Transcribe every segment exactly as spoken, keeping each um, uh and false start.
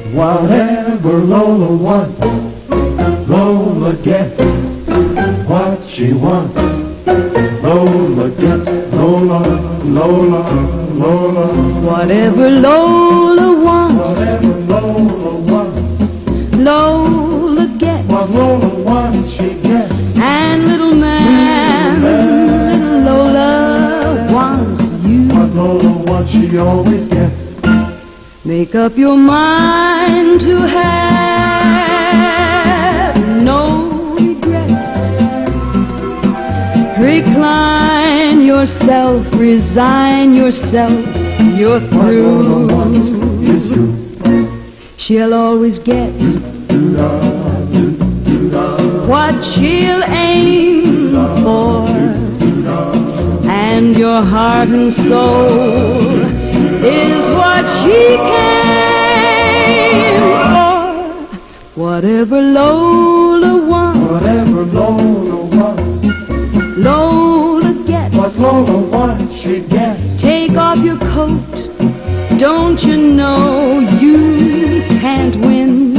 Whatever Lola wants, Lola gets what she wants. Lola gets, Lola, Lola, Lola. Whatever Lola wants, Whatever Lola wants, Lola gets. what Lola wants, she gets. And little man, little Lola wants you. What Lola wants, she always gets. Make up your mind to have no regrets. Recline yourself, resign yourself, you're What Lola wants through. is you. She'll always get what she'll aim for, and your heart and soul is what she came for. Whatever Lola wants, Whatever Lola wants, Lola gets. what Lola wants, she gets. Take off your coat, don't you know you can't win?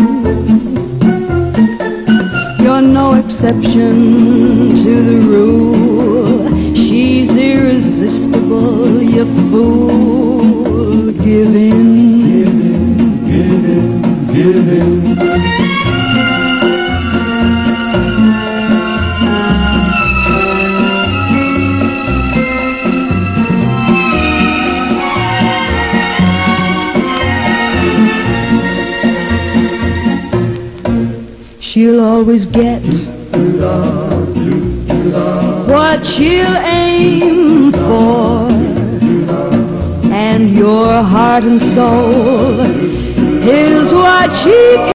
You're no exception to the rule. She's irresistible, you fool. Give in. Give in, give in, give in. She'll always get what she'll aim for, and your heart and soul is what she